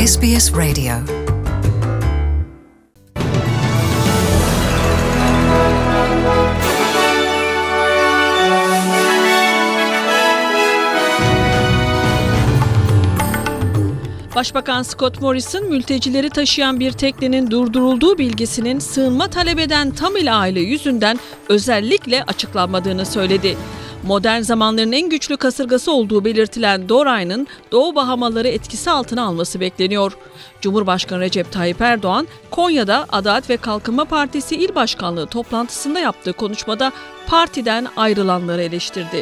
SBS Radio. Başbakan Scott Morrison, mültecileri taşıyan bir teknenin durdurulduğu bilgisinin sığınma talep eden Tamil aile yüzünden özellikle açıklanmadığını söyledi. Modern zamanların en güçlü kasırgası olduğu belirtilen Dorian'ın Doğu Bahamaları etkisi altına alması bekleniyor. Cumhurbaşkanı Recep Tayyip Erdoğan, Konya'da Adalet ve Kalkınma Partisi İl Başkanlığı toplantısında yaptığı konuşmada partiden ayrılanları eleştirdi.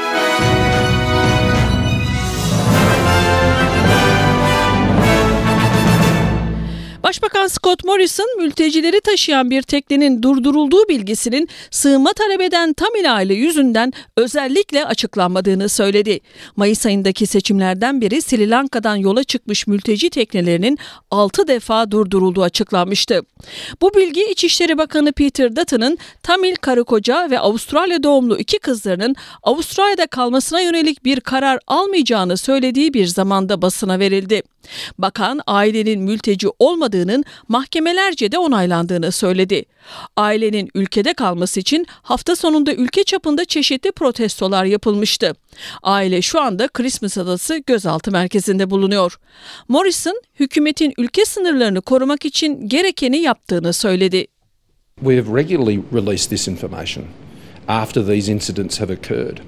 Başbakan Scott Morrison, mültecileri taşıyan bir teknenin durdurulduğu bilgisinin sığınma talep eden Tamil aile yüzünden özellikle açıklanmadığını söyledi. Mayıs ayındaki seçimlerden beri Sri Lanka'dan yola çıkmış mülteci teknelerinin 6 defa durdurulduğu açıklanmıştı. Bu bilgi İçişleri Bakanı Peter Dutton'ın Tamil karı koca ve Avustralya doğumlu 2 kızlarının Avustralya'da kalmasına yönelik bir karar almayacağını söylediği bir zamanda basına verildi. Bakan, ailenin mülteci olmadığının mahkemelerce de onaylandığını söyledi. Ailenin ülkede kalması için hafta sonunda ülke çapında çeşitli protestolar yapılmıştı. Aile şu anda Christmas Adası gözaltı merkezinde bulunuyor. Morrison, hükümetin ülke sınırlarını korumak için gerekeni yaptığını söyledi. We have regularly released this information after these incidents have occurred.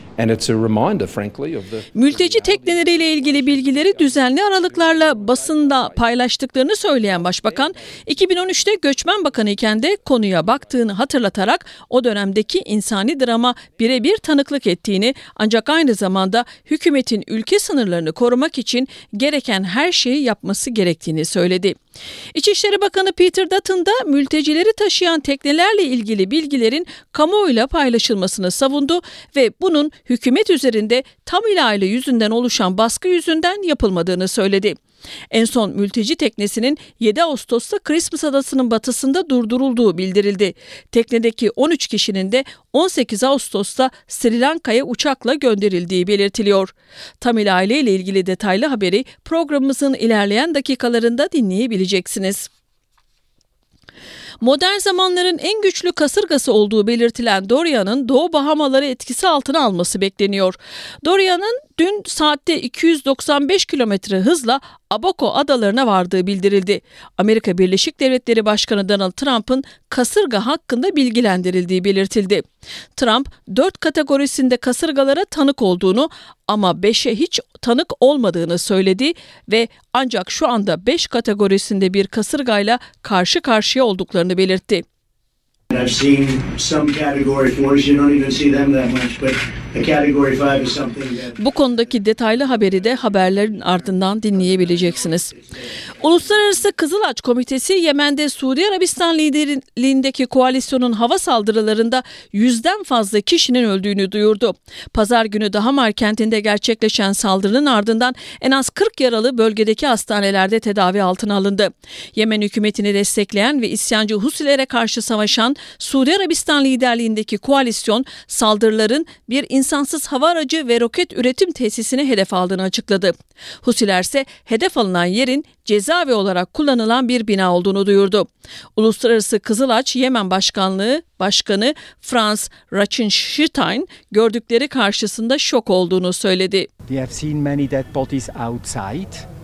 Mülteci tekneleriyle ilgili bilgileri düzenli aralıklarla basında paylaştıklarını söyleyen Başbakan, 2013'te Göçmen Bakanı iken de konuya baktığını hatırlatarak o dönemdeki insani drama birebir tanıklık ettiğini, ancak aynı zamanda hükümetin ülke sınırlarını korumak için gereken her şeyi yapması gerektiğini söyledi. İçişleri Bakanı Peter Dutton da mültecileri taşıyan teknelerle ilgili bilgilerin kamuoyuyla paylaşılmasını savundu ve bunun hükümet üzerinde Tamil aile yüzünden oluşan baskı yüzünden yapılmadığını söyledi. En son mülteci teknesinin 7 Ağustos'ta Christmas Adası'nın batısında durdurulduğu bildirildi. Teknedeki 13 kişinin de 18 Ağustos'ta Sri Lanka'ya uçakla gönderildiği belirtiliyor. Tamil aile ile ilgili detaylı haberi programımızın ilerleyen dakikalarında dinleyebileceksiniz. Modern zamanların en güçlü kasırgası olduğu belirtilen Dorian'ın Doğu Bahamaları etkisi altına alması bekleniyor. Dorian'ın dün saatte 295 kilometre hızla Abaco adalarına vardığı bildirildi. Amerika Birleşik Devletleri Başkanı Donald Trump'ın kasırga hakkında bilgilendirildiği belirtildi. Trump 4 kategorisinde kasırgalara tanık olduğunu ama 5'e hiç tanık olmadığını söyledi ve ancak şu anda 5 kategorisinde bir kasırgayla karşı karşıya olduklarını belirtti. I've seen some category 4s, you don't even see them that much, but a category 5 is something that... Bu konudaki detaylı haberi de haberlerin ardından dinleyebileceksiniz. Uluslararası Kızılaç Komitesi, Yemen'de Suudi Arabistan liderliğindeki koalisyonun hava saldırılarında 100'den fazla kişinin öldüğünü duyurdu. Pazar günü Dahmar kentinde gerçekleşen saldırının ardından en az 40 yaralı bölgedeki hastanelerde tedavi altına alındı. Yemen hükümetini destekleyen ve isyancı Husilere karşı savaşan Suudi Arabistan liderliğindeki koalisyon saldırıların bir insansız hava aracı ve roket üretim tesisine hedef aldığını açıkladı. Husiler ise hedef alınan yerin cezaevi olarak kullanılan bir bina olduğunu duyurdu. Uluslararası Kızılaç Yemen Başkanı Franz Rothenstein gördükleri karşısında şok olduğunu söyledi. We have seen many dead bodies outside.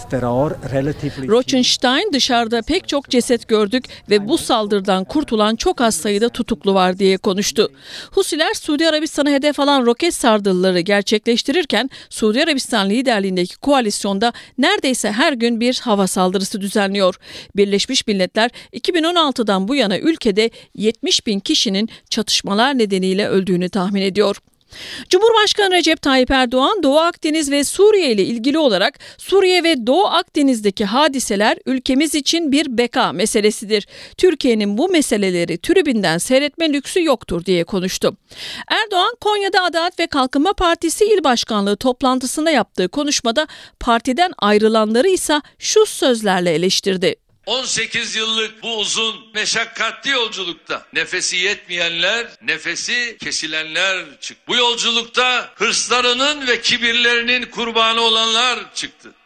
Rothenstein, dışarıda pek çok ceset gördük ve bu saldırıdan kurtulan çok az sayıda tutuklu var diye konuştu. Husiler Suudi Arabistan'a hedef alan roket saldırıları gerçekleştirirken Suudi Arabistan liderliğindeki koalisyonda neredeyse her gün bir hava saldırısı düzenliyor. Birleşmiş Milletler 2016'dan bu yana ülkede 70 bin kişinin çatışmalar nedeniyle öldüğünü tahmin ediyor. Cumhurbaşkanı Recep Tayyip Erdoğan, Doğu Akdeniz ve Suriye ile ilgili olarak Suriye ve Doğu Akdeniz'deki hadiseler ülkemiz için bir beka meselesidir. Türkiye'nin bu meseleleri tribünden seyretme lüksü yoktur diye konuştu. Erdoğan, Konya'da Adalet ve Kalkınma Partisi İl Başkanlığı toplantısında yaptığı konuşmada partiden ayrılanları ise şu sözlerle eleştirdi. 18 yıllık bu uzun meşakkatli yolculukta nefesi yetmeyenler, nefesi kesilenler çıktı. Bu yolculukta hırslarının ve kibirlerinin kurbanı olanlar çıktı.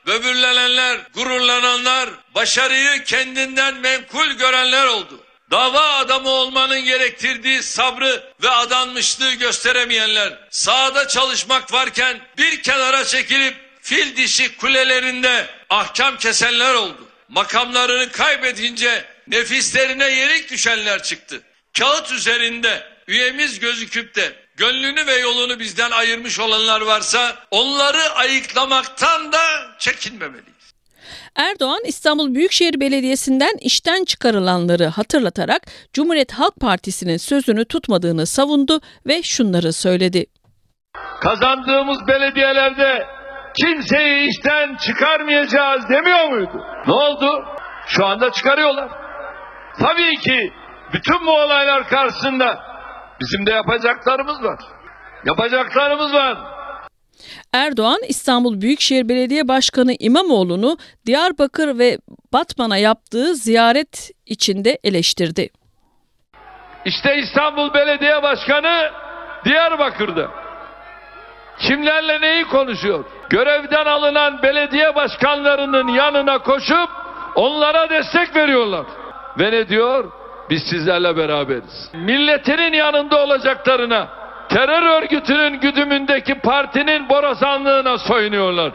böbürlenenler, gururlananlar, başarıyı kendinden menkul görenler oldu. Dava adamı olmanın gerektirdiği sabrı ve adanmışlığı gösteremeyenler, sahada çalışmak varken bir kenara çekilip fil dişi kulelerinde ahkam kesenler oldu. Makamlarını kaybedince nefislerine yenik düşenler çıktı. Kağıt üzerinde üyemiz gözüküp de gönlünü ve yolunu bizden ayırmış olanlar varsa onları ayıklamaktan da çekinmemeliyiz. Erdoğan, İstanbul Büyükşehir Belediyesi'nden işten çıkarılanları hatırlatarak Cumhuriyet Halk Partisi'nin sözünü tutmadığını savundu ve şunları söyledi. Kazandığımız belediyelerde kimseyi işten çıkarmayacağız demiyor muydu? Ne oldu? Şu anda çıkarıyorlar. Tabii ki bütün bu olaylar karşısında bizim de yapacaklarımız var. Yapacaklarımız var. Erdoğan, İstanbul Büyükşehir Belediye Başkanı İmamoğlu'nu Diyarbakır ve Batman'a yaptığı ziyaret içinde eleştirdi. İşte İstanbul Belediye Başkanı Diyarbakır'da. Kimlerle neyi konuşuyor? Görevden alınan belediye başkanlarının yanına koşup onlara destek veriyorlar. Ve ne diyor? Biz sizlerle beraberiz. Milletinin yanında olacaklarına, terör örgütünün güdümündeki partinin borazanlığına soyunuyorlar.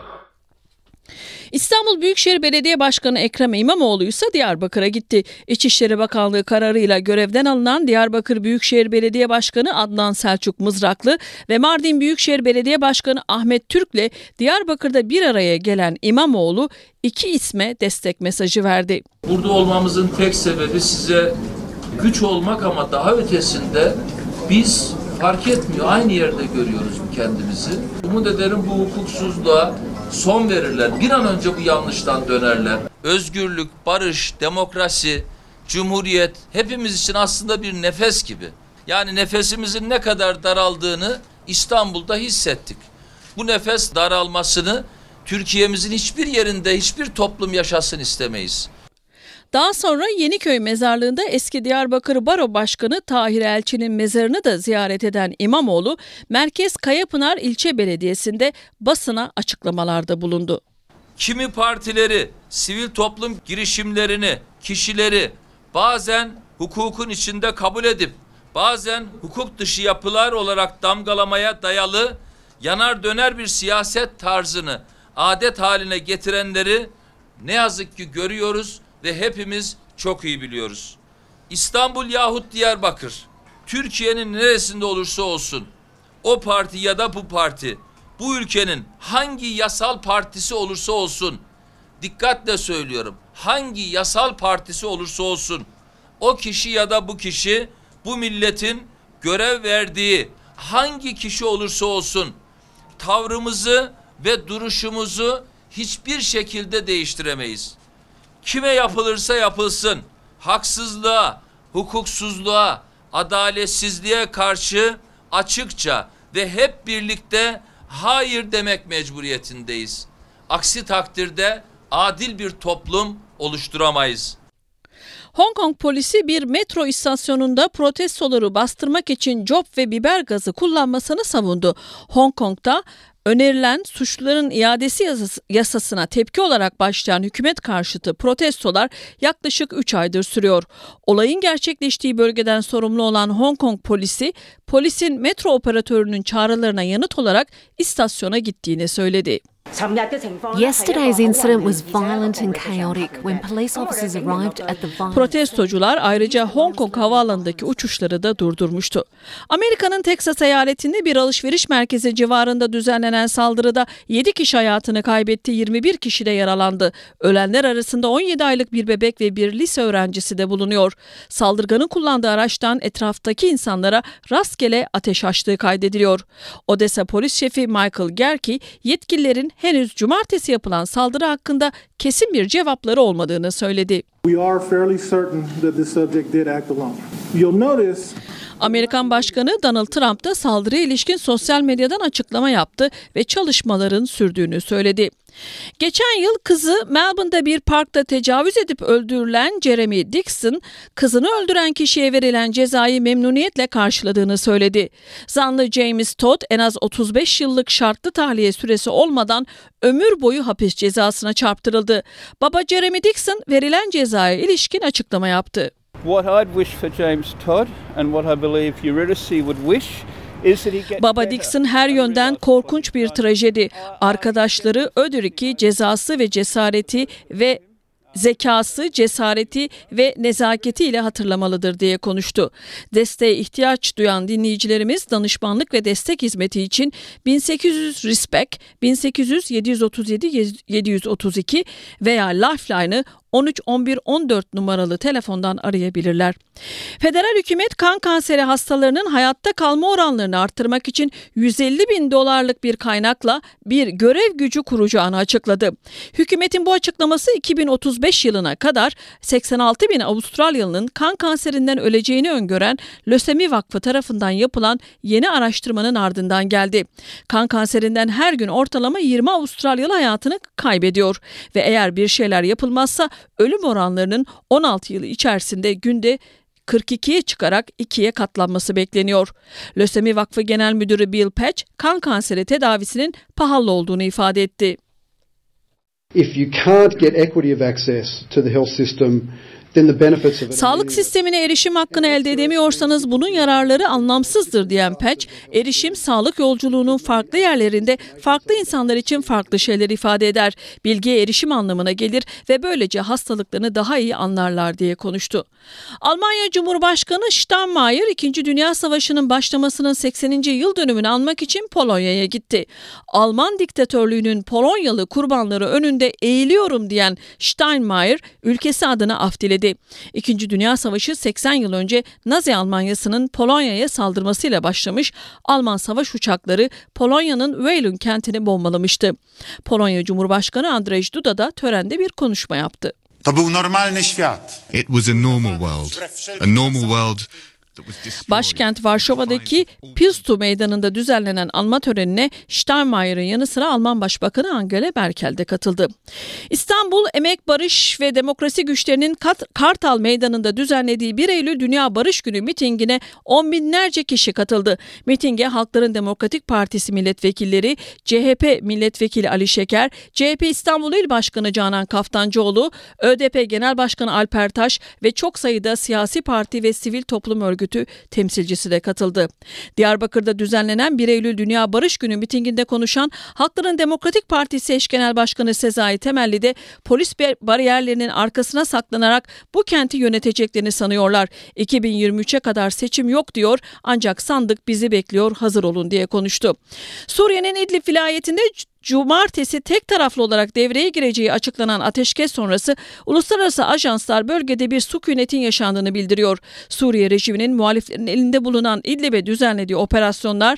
İstanbul Büyükşehir Belediye Başkanı Ekrem İmamoğlu ise Diyarbakır'a gitti. İçişleri Bakanlığı kararıyla görevden alınan Diyarbakır Büyükşehir Belediye Başkanı Adnan Selçuk Mızraklı ve Mardin Büyükşehir Belediye Başkanı Ahmet Türk'le Diyarbakır'da bir araya gelen İmamoğlu iki isme destek mesajı verdi. Burada olmamızın tek sebebi size güç olmak ama daha ötesinde biz fark etmiyor. Aynı yerde görüyoruz kendimizi. Umut ederim bu hukuksuzluğa son verirler. Bir an önce bu yanlıştan dönerler. Özgürlük, barış, demokrasi, cumhuriyet hepimiz için aslında bir nefes gibi. Yani nefesimizin ne kadar daraldığını İstanbul'da hissettik. Bu nefes daralmasını Türkiye'mizin hiçbir yerinde, hiçbir toplum yaşasın istemeyiz. Daha sonra Yeniköy mezarlığında eski Diyarbakır Baro Başkanı Tahir Elçi'nin mezarını da ziyaret eden İmamoğlu, Merkez Kayapınar İlçe Belediyesi'nde basına açıklamalarda bulundu. Kimi partileri, sivil toplum girişimlerini, kişileri bazen hukukun içinde kabul edip bazen hukuk dışı yapılar olarak damgalamaya dayalı yanar döner bir siyaset tarzını adet haline getirenleri ne yazık ki görüyoruz ve hepimiz çok iyi biliyoruz. İstanbul yahut Diyarbakır, Türkiye'nin neresinde olursa olsun, o parti ya da bu parti, bu ülkenin hangi yasal partisi olursa olsun, dikkatle söylüyorum, hangi yasal partisi olursa olsun, o kişi ya da bu kişi, bu milletin görev verdiği hangi kişi olursa olsun, tavrımızı ve duruşumuzu hiçbir şekilde değiştiremeyiz. Kime yapılırsa yapılsın, haksızlığa, hukuksuzluğa, adaletsizliğe karşı açıkça ve hep birlikte hayır demek mecburiyetindeyiz. Aksi takdirde adil bir toplum oluşturamayız. Hong Kong polisi bir metro istasyonunda protestoları bastırmak için cop ve biber gazı kullanmasını savundu. Hong Kong'da önerilen suçluların iadesi yasasına tepki olarak başlayan hükümet karşıtı protestolar yaklaşık 3 aydır sürüyor. Olayın gerçekleştiği bölgeden sorumlu olan Hong Kong polisi, polisin metro operatörünün çağrılarına yanıt olarak istasyona gittiğini söyledi. Yesterday's incident was violent and chaotic when police officers arrived at the Protestocular ayrıca Hong Kong havaalanındaki uçuşları da durdurmuştu. Amerika'nın Teksas eyaletinde bir alışveriş merkezi civarında düzenlenen saldırıda 7 kişi hayatını kaybetti, 21 kişi de yaralandı. Ölenler arasında 17 aylık bir bebek ve bir lise öğrencisi de bulunuyor. Saldırganın kullandığı araçtan etraftaki insanlara rastgele ateş açtığı kaydediliyor. Odessa polis şefi Michael Gerke, yetkililerin henüz cumartesi yapılan saldırı hakkında kesin bir cevapları olmadığını söyledi. We are fairly certain that this subject did act alone. You'll notice Amerikan Başkanı Donald Trump da saldırıya ilişkin sosyal medyadan açıklama yaptı ve çalışmaların sürdüğünü söyledi. Geçen yıl kızı Melbourne'da bir parkta tecavüz edip öldürülen Jeremy Dixon, kızını öldüren kişiye verilen cezayı memnuniyetle karşıladığını söyledi. Zanlı James Todd en az 35 yıllık şartlı tahliye süresi olmadan ömür boyu hapis cezasına çarptırıldı. Baba Jeremy Dixon verilen cezaya ilişkin açıklama yaptı. What I'd wish for James Todd and what I believe Eurydice would wish. Baba Dixon her yönden korkunç bir trajedi. Arkadaşları Ödürik'i cezası ve cesareti ve zekası, cesareti ve nezaketiyle hatırlamalıdır diye konuştu. Desteğe ihtiyaç duyan dinleyicilerimiz danışmanlık ve destek hizmeti için 1800 RESPEC, 1800 737 732 veya Lifeline'ı 13 11 14 numaralı telefondan arayabilirler. Federal hükümet kan kanseri hastalarının hayatta kalma oranlarını arttırmak için $150.000 bir kaynakla bir görev gücü kuracağını açıkladı. Hükümetin bu açıklaması 2035 yılına kadar 86.000 Avustralyalı'nın kan kanserinden öleceğini öngören Lösemi Vakfı tarafından yapılan yeni araştırmanın ardından geldi. Kan kanserinden her gün ortalama 20 Avustralyalı hayatını kaybediyor ve eğer bir şeyler yapılmazsa ölüm oranlarının 16 yıl içerisinde günde 42'ye çıkarak 2'ye katlanması bekleniyor. Lösemi Vakfı Genel Müdürü Bill Patch, kan kanseri tedavisinin pahalı olduğunu ifade etti. If you can't get equity of access to the health system, sağlık sistemine erişim hakkını elde edemiyorsanız bunun yararları anlamsızdır diyen Patch, erişim sağlık yolculuğunun farklı yerlerinde farklı insanlar için farklı şeyler ifade eder. Bilgiye erişim anlamına gelir ve böylece hastalıklarını daha iyi anlarlar diye konuştu. Almanya Cumhurbaşkanı Steinmeier 2. Dünya Savaşı'nın başlamasının 80. yıl dönümünü anmak için Polonya'ya gitti. Alman diktatörlüğünün Polonyalı kurbanları önünde eğiliyorum diyen Steinmeier ülkesi adına af diledi. İkinci Dünya Savaşı 80 yıl önce Nazi Almanyası'nın Polonya'ya saldırmasıyla başlamış. Alman savaş uçakları Polonya'nın Wejlun kentini bombalamıştı. Polonya Cumhurbaşkanı Andrzej Duda da törende bir konuşma yaptı. To był normalny świat. It was a normal world. A normal world. Başkent Varşova'daki Piłsudski Meydanı'nda düzenlenen anma törenine Steinmeier'ın yanı sıra Alman Başbakanı Angela Merkel de katıldı. İstanbul Emek, Barış ve Demokrasi Güçlerinin Kartal Meydanı'nda düzenlediği 1 Eylül Dünya Barış Günü mitingine on binlerce kişi katıldı. Mitinge Halkların Demokratik Partisi milletvekilleri, CHP milletvekili Ali Şeker, CHP İstanbul İl Başkanı Canan Kaftancıoğlu, ÖDP Genel Başkanı Alper Taş ve çok sayıda siyasi parti ve sivil toplum örgütü temsilcisi de katıldı. Diyarbakır'da düzenlenen 1 Eylül Dünya Barış Günü mitinginde konuşan Halkların Demokratik Partisi eş genel başkanı Sezai Temelli de polis bariyerlerinin arkasına saklanarak bu kenti yöneteceklerini sanıyorlar. 2023'e kadar seçim yok diyor ancak sandık bizi bekliyor, hazır olun diye konuştu. Suriye'nin İdlib vilayetinde Cumartesi tek taraflı olarak devreye gireceği açıklanan ateşkes sonrası uluslararası ajanslar bölgede bir sükunetin yaşandığını bildiriyor. Suriye rejiminin muhaliflerin elinde bulunan İdlib'e düzenlediği operasyonlar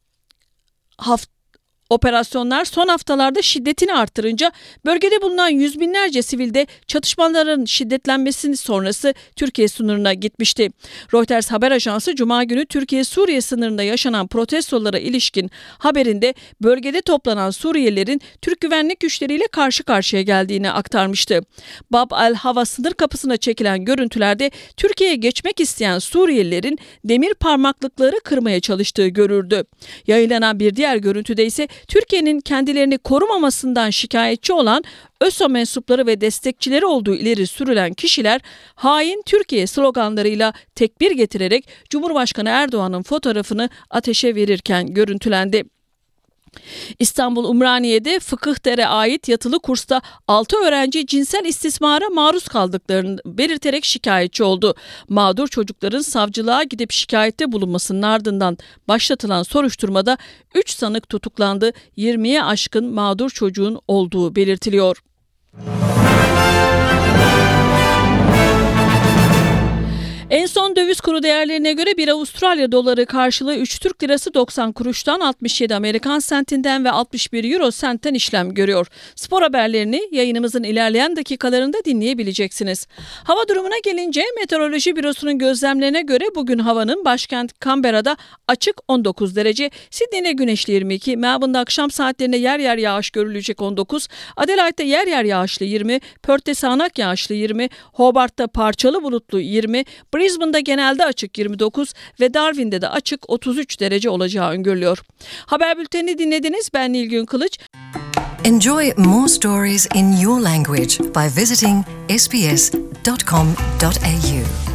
son haftalarda şiddetini artırınca bölgede bulunan yüz binlerce sivil de çatışmaların şiddetlenmesinin sonrası Türkiye sınırına gitmişti. Reuters haber ajansı Cuma günü Türkiye-Suriye sınırında yaşanan protestolara ilişkin haberinde bölgede toplanan Suriyelilerin Türk güvenlik güçleriyle karşı karşıya geldiğini aktarmıştı. Bab el-Hava sınır kapısına çekilen görüntülerde Türkiye'ye geçmek isteyen Suriyelilerin demir parmaklıkları kırmaya çalıştığı görüldü. Yayınlanan bir diğer görüntüde ise Türkiye'nin kendilerini korumamasından şikayetçi olan ÖSO mensupları ve destekçileri olduğu ileri sürülen kişiler hain Türkiye sloganlarıyla tekbir getirerek Cumhurbaşkanı Erdoğan'ın fotoğrafını ateşe verirken görüntülendi. İstanbul Ümraniye'de Fıkıhder'e ait yatılı kursta 6 öğrenci cinsel istismara maruz kaldıklarını belirterek şikayetçi oldu. Mağdur çocukların savcılığa gidip şikayette bulunmasının ardından başlatılan soruşturmada 3 sanık tutuklandı. 20'ye aşkın mağdur çocuğun olduğu belirtiliyor. En son döviz kuru değerlerine göre bir Avustralya doları karşılığı 3 Türk lirası 90 kuruştan, 67 Amerikan sentinden ve 61 Euro sentten işlem görüyor. Spor haberlerini yayınımızın ilerleyen dakikalarında dinleyebileceksiniz. Hava durumuna gelince Meteoroloji Bürosu'nun gözlemlerine göre bugün havanın başkent Canberra'da açık 19 derece, Sydney'de güneşli 22, Melbourne'da akşam saatlerinde yer yer yağış görülecek 19, Adelaide'de yer yer yağışlı 20, Perth'te sağanak yağışlı 20, Hobart'ta parçalı bulutlu 20, Brisbane'da genelde açık 29 ve Darwin'de de açık 33 derece olacağı öngörülüyor. Haber bültenini dinlediniz. Ben Nilgün Kılıç. Enjoy more stories in your language by visiting sbs.com.au.